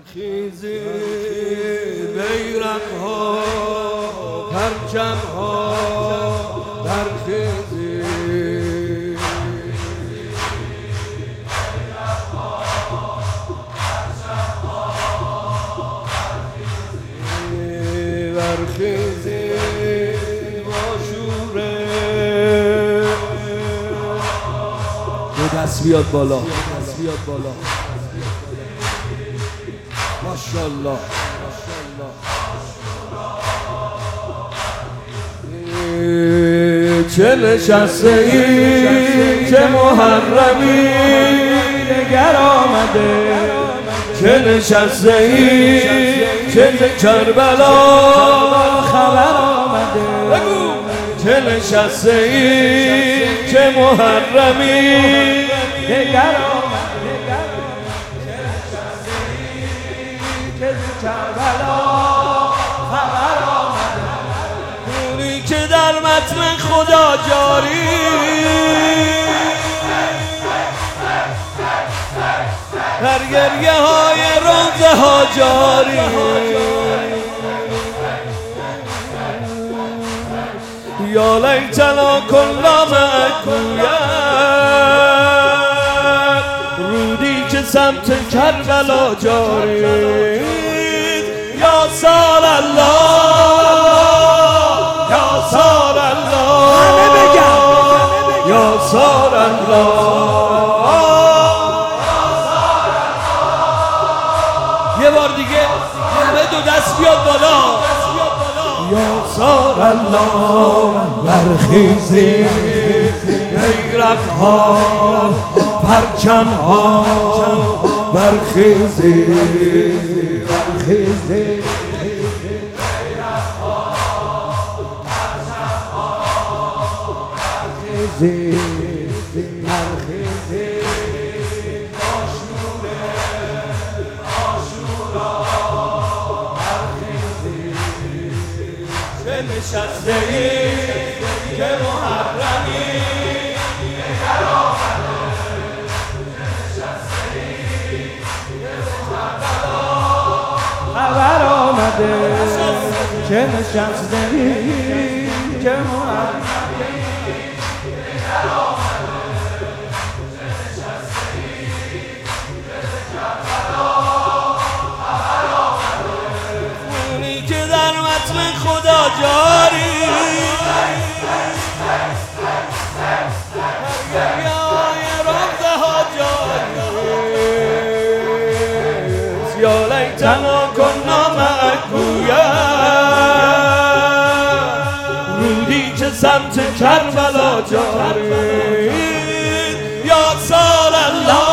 برخیزی بیرق ها پرچم ها برخیزی برخیزی باشوره دو دست بیاد بالا ماشاءالله چه نشسته ای چه محرمی نگر آمده چه نشسته ای چه کربلا خبر آمده چه نشسته ای چه محرمی نگر آمده کربلا خبر آمده نوری که در متن خدا جاری در گریه های روزه ها جاری یا لیتنا کنا معکویت رودی که سمت کربلا جاری یا سال الله یا سال الله همه بگم یا سال الله یه بار دیگه همه دو دست بیاد بالا یا سال الله برخیزی بیرق ها پرچم ها برخیزی برخیزی نشسته ای که محرمی نگر آمده نشسته ای که خبر آمده که نشسته ای که محرمی نگر آمده نشسته ای که خبر آمده اونی که در متن خدا جاری گریه‌های روزه ها جاری یا لیتنا کنا معکویت رودی که سمت کربلا جاری یا سال الله